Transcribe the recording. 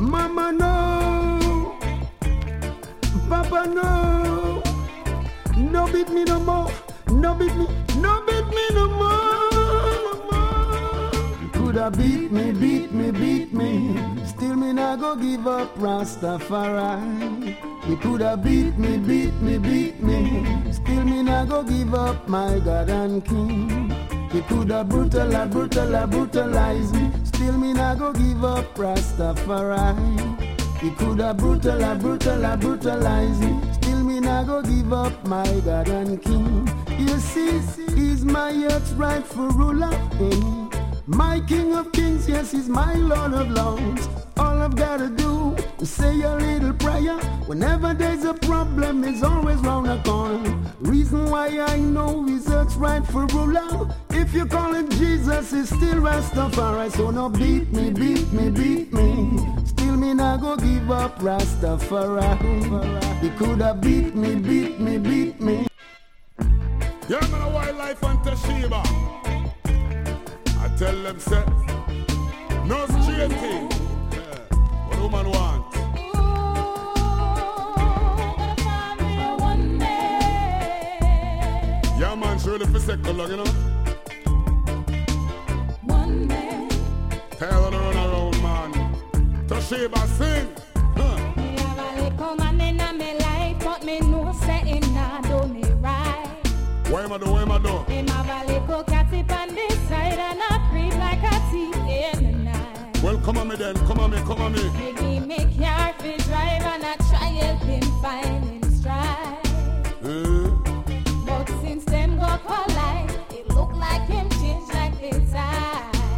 Mama no, Papa no, no beat me no more, no beat me no more. You coulda beat me, still me nah go give up Rastafari. You coulda beat me, still me nah go give up my God and King. You coulda brutalize me, still me nah go give up Rastafari. You coulda brutalize me, still me nah go give up my God and King. You see, he's my earth's rightful ruler, my King of Kings, yes, he's my Lord of Lords. All I've gotta do is say a little prayer. Whenever there's a problem, it's always round the corner. Reason why I know he's earth's rightful ruler. If you call him Jesus, he's still Rastafari. So no beat me. Still me nah go give up Rastafari. He coulda beat me. Yeah, man, a wildlife and Toshiba. I tell them, say, no straight thing. What woman want? Yeah, man, surely for second long, you know? One day. Tell her to run around, man. Toshiba, sing. Me have a little man in my life, but me know say him nah do me right. What am I do? Him have a little catty on this side and I creep like a thief in the night. Well, come on me then, come on me. Maybe make your fi drive and I try help him find